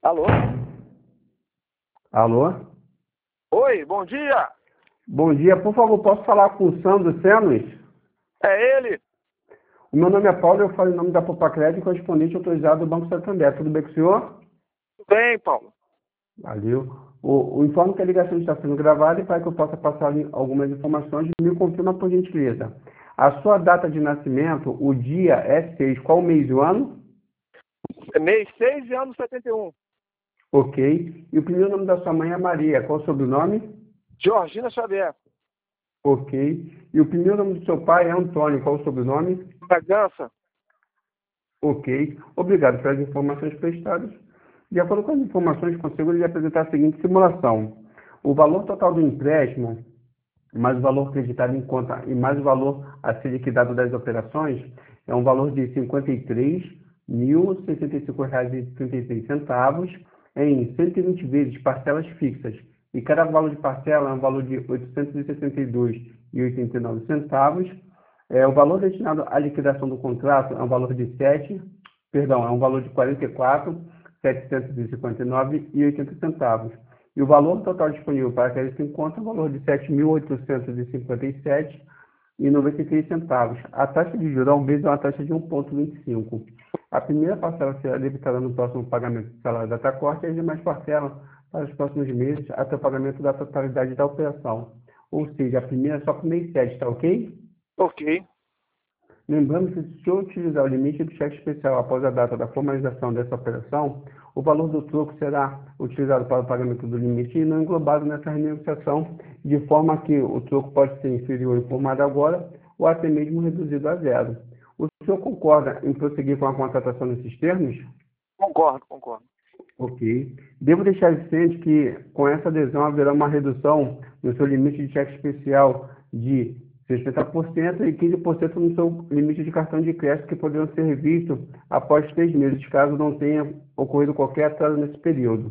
Alô? Alô? Oi, bom dia. Bom dia, por favor, posso falar com o Sandro Senos? É ele? O meu nome é Paulo, eu falo em nome da Popacred, correspondente autorizado do Banco Santander. Tudo bem com o senhor? Tudo bem, Paulo? Valeu. O informe que a ligação está sendo gravada e para que eu possa passar algumas informações, me confirma por gentileza. A sua data de nascimento, o dia é 6, qual mês do ano? É mês 6 e ano 71. Ok. E o primeiro nome da sua mãe é Maria, qual o sobrenome? Georgina Xavier. Ok. E o primeiro nome do seu pai é Antônio, qual o sobrenome? Bragança. Ok. Obrigado pelas informações prestadas. De acordo com as informações, consigo lhe apresentar a seguinte simulação. O valor total do empréstimo, mais o valor acreditado em conta e mais o valor a ser liquidado das operações, é um valor de R$ 53.065,36 em 120 vezes parcelas fixas. E cada valor de parcela é um valor de R$ 862,89. O valor destinado à liquidação do contrato é um valor de é um valor de R$ 44.759,80. E o valor total disponível para crédito em conta é um valor de R$ 7.857,93. A taxa de juros ao mês é uma taxa de 1,25. A primeira parcela será debitada no próximo pagamento do salário da corte e as demais parcelas para os próximos meses até o pagamento da totalidade da operação. Ou seja, a primeira é só para o mês 7, tá ok? Ok. Lembrando que, se eu utilizar o limite do cheque especial após a data da formalização dessa operação, o valor do troco será utilizado para o pagamento do limite e não englobado nessa renegociação, de forma que o troco pode ser inferior informado agora ou até mesmo reduzido a zero. O senhor concorda em prosseguir com a contratação nesses termos? Concordo. Ok. Devo deixar ciente que, com essa adesão, haverá uma redução no seu limite de cheque especial de 60% e 15% no seu limite de cartão de crédito, que poderão ser revistos após 3 meses, caso não tenha ocorrido qualquer atraso nesse período.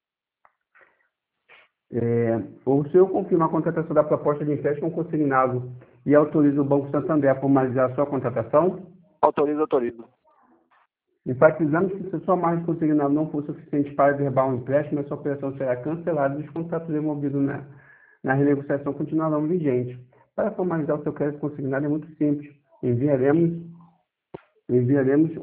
O senhor confirma a contratação da proposta de empréstimo consignado e autoriza o Banco Santander a formalizar a sua contratação? Autorizo. Enfatizamos que, se sua margem consignada não for suficiente para derrubar um empréstimo, essa operação será cancelada e os contratos envolvidos na renegociação continuarão vigentes. Para formalizar o seu crédito consignado é muito simples. Enviaremos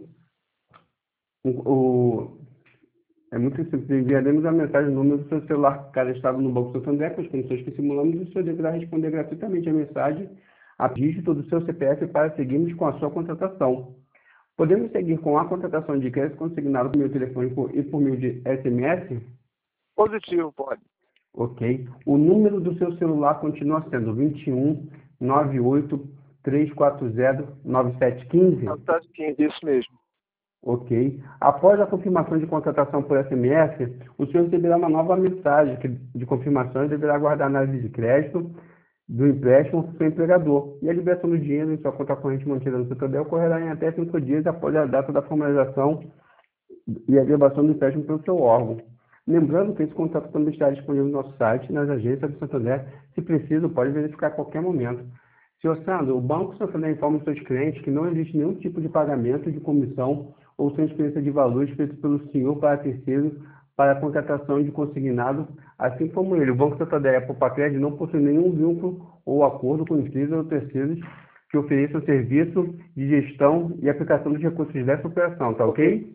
a mensagem no número do seu celular cadastrado no Banco Santander, com as condições que simulamos, e o senhor deverá responder gratuitamente a mensagem a dígito do seu CPF para seguirmos com a sua contratação. Podemos seguir com a contratação de crédito consignado por meio telefônico e por meio de SMS? Positivo, pode. Ok. O número do seu celular continua sendo 21 98 340 9715? Tá 15, isso mesmo. Ok. Após a confirmação de contratação por SMS, o senhor receberá uma nova mensagem de confirmação e deverá aguardar a análise de crédito do empréstimo do seu empregador. E a liberação do dinheiro em sua conta corrente mantida no Santander ocorrerá em até 5 dias após a data da formalização e a elevação do empréstimo pelo seu órgão. Lembrando que esse contato também está disponível no nosso site, nas agências do Santander. Se preciso, pode verificar a qualquer momento. Senhor Sandro, o Banco Santander informa os seus clientes que não existe nenhum tipo de pagamento de comissão ou transferência de valores feito pelo senhor para terceiro para a contratação de consignado, assim como ele. O Banco Santander e a Popacred não possuem nenhum vínculo ou acordo com empresas ou terceiros que ofereçam serviço de gestão e aplicação dos recursos dessa operação, tá ok?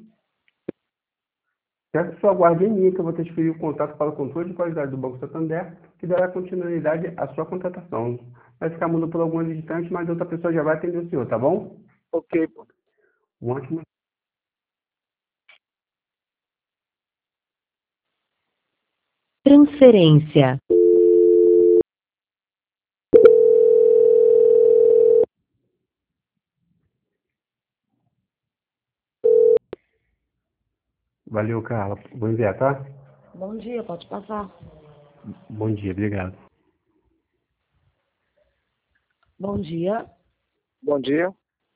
Peço sua guarda em linha, que eu vou transferir o contato para o controle de qualidade do Banco Santander, que dará continuidade à sua contratação. Vai ficar mudo por alguns instantes, mas outra pessoa já vai atender o senhor, tá bom? Ok, pô. Um ótimo. Transferência. Valeu, Carla. Vou enviar, tá? Bom dia, pode passar. Bom dia, obrigado. Bom dia. Bom dia.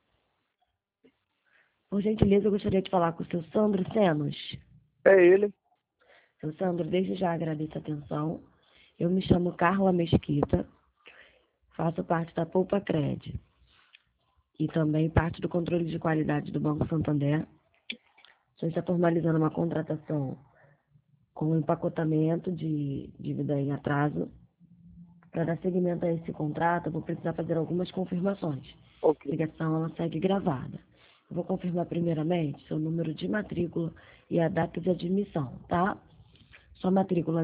Por gentileza, eu gostaria de falar com o seu Sandro Senos. É ele. Seu Sandro, desde já agradeço a atenção. Eu me chamo Carla Mesquita, faço parte da Popacred e também parte do controle de qualidade do Banco Santander. A gente está formalizando uma contratação com o empacotamento de dívida em atraso. Para dar seguimento a esse contrato, eu vou precisar fazer algumas confirmações. A Ok. ligação ela segue gravada. Eu vou confirmar primeiramente seu número de matrícula e a data de admissão, tá? Sua matrícula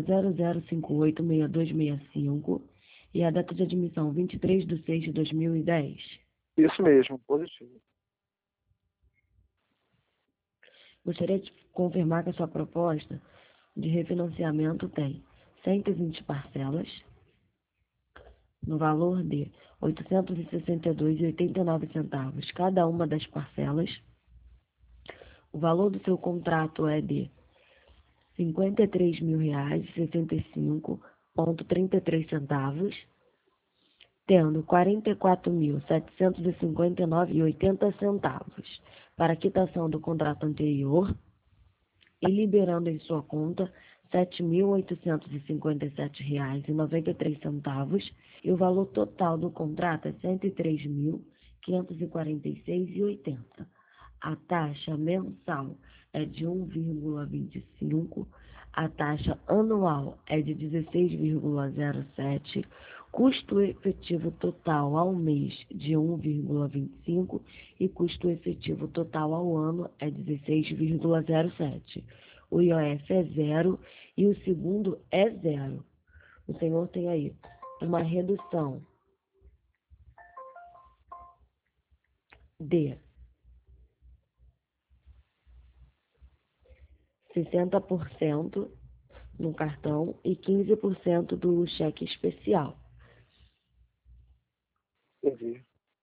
00586265 e a data de admissão 23/6/2010. Isso mesmo, positivo. Gostaria de confirmar que a sua proposta de refinanciamento tem 120 parcelas, no valor de R$ 862,89 cada uma das parcelas. O valor do seu contrato é de R$ 53.065,33, tendo R$ 44.759,80 para quitação do contrato anterior e liberando em sua conta R$ 7.857,93 e o valor total do contrato é R$ 103.546,80. A taxa mensal é de 1,25, a taxa anual é de 16,07, custo efetivo total ao mês de 1,25 e custo efetivo total ao ano é 16,07. O IOF é 0 e o segundo é 0. O senhor tem aí uma redução de 60% no cartão e 15% do cheque especial. Entendi.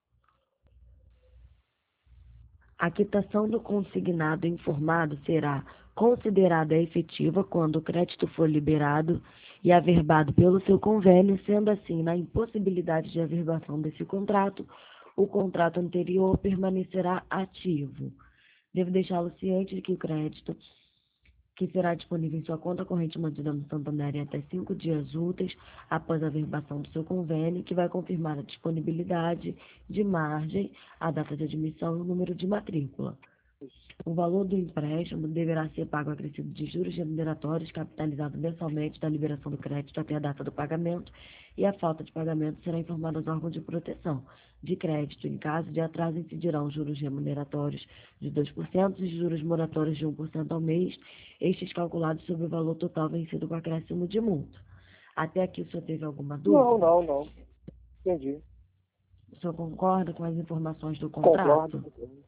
A quitação do consignado informado será considerada efetiva quando o crédito for liberado e averbado pelo seu convênio, sendo assim, na impossibilidade de averbação desse contrato, o contrato anterior permanecerá ativo. Devo deixá-lo ciente de que o crédito que será disponível em sua conta corrente mantida no Santander em até 5 dias úteis após a averbação do seu convênio, que vai confirmar a disponibilidade de margem, a data de admissão e o número de matrícula. O valor do empréstimo deverá ser pago acrescido de juros remuneratórios capitalizado mensalmente da liberação do crédito até a data do pagamento, e a falta de pagamento será informada aos órgãos de proteção de crédito. Em caso de atraso, incidirão juros remuneratórios de 2% e juros moratórios de 1% ao mês, estes calculados sobre o valor total vencido com acréscimo de multa. Até aqui o senhor teve alguma dúvida? Não. Entendi. O senhor concorda com as informações do contrato? Concordo.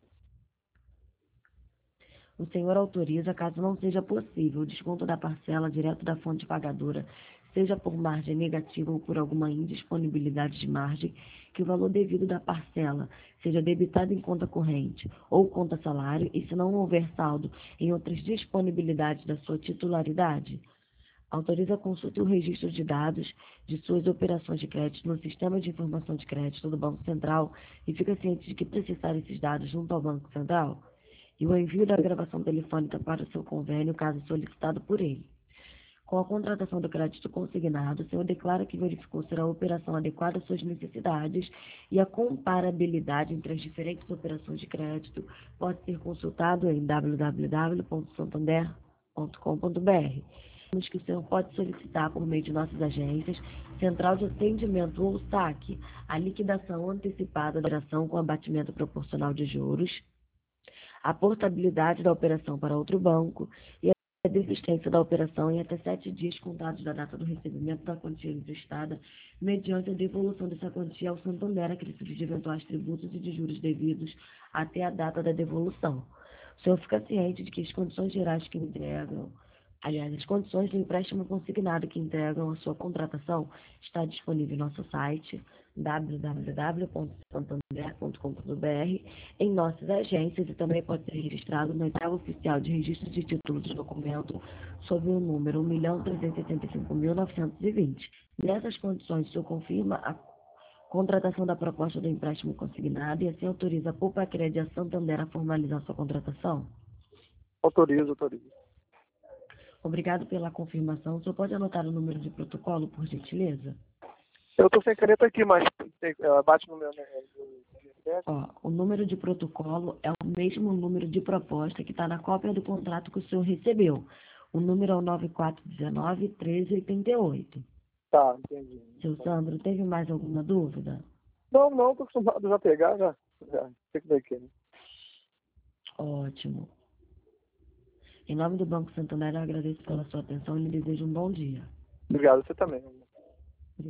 O senhor autoriza, caso não seja possível, o desconto da parcela direto da fonte pagadora, seja por margem negativa ou por alguma indisponibilidade de margem, que o valor devido da parcela seja debitado em conta corrente ou conta salário e, se não houver saldo, em outras disponibilidades da sua titularidade. Autoriza a consulta e o registro de dados de suas operações de crédito no Sistema de Informação de Crédito do Banco Central e fica ciente de que processar esses dados junto ao Banco Central e o envio da gravação telefônica para o seu convênio, caso solicitado por ele. Com a contratação do crédito consignado, o senhor declara que verificou ser a operação adequada às suas necessidades e a comparabilidade entre as diferentes operações de crédito pode ser consultado em www.santander.com.br. Que o senhor pode solicitar por meio de nossas agências, Central de Atendimento ou SAC, a liquidação antecipada da operação com abatimento proporcional de juros, a portabilidade da operação para outro banco e a desistência da operação em até 7 dias contados da data do recebimento da quantia emprestada, mediante a devolução dessa quantia ao Santander, acrescido de eventuais tributos e de juros devidos até a data da devolução. O senhor fica ciente de que as condições gerais que integram, as condições do empréstimo consignado que integram a sua contratação está disponível em nosso site www.santander.com.br, em nossas agências, e também pode ser registrado na Entrada Oficial de Registro de Títulos de Documento sob o número 1.385.920. Nessas condições, o senhor confirma a contratação da proposta do empréstimo consignado e assim autoriza a Poupa-Cred e a Santander a formalizar sua contratação? Autorizo. Obrigado pela confirmação. O senhor pode anotar o número de protocolo, por gentileza? Eu estou sem caneta aqui, mas bate no meu O número de protocolo é o mesmo número de proposta que está na cópia do contrato que o senhor recebeu. O número é o 9419-1388. Tá, entendi. Seu Sandro, teve mais alguma dúvida? Não, tô acostumado já a pegar, já sei como é que é. Ótimo. Em nome do Banco Santander, eu agradeço pela sua atenção e lhe desejo um bom dia. Obrigado, você também.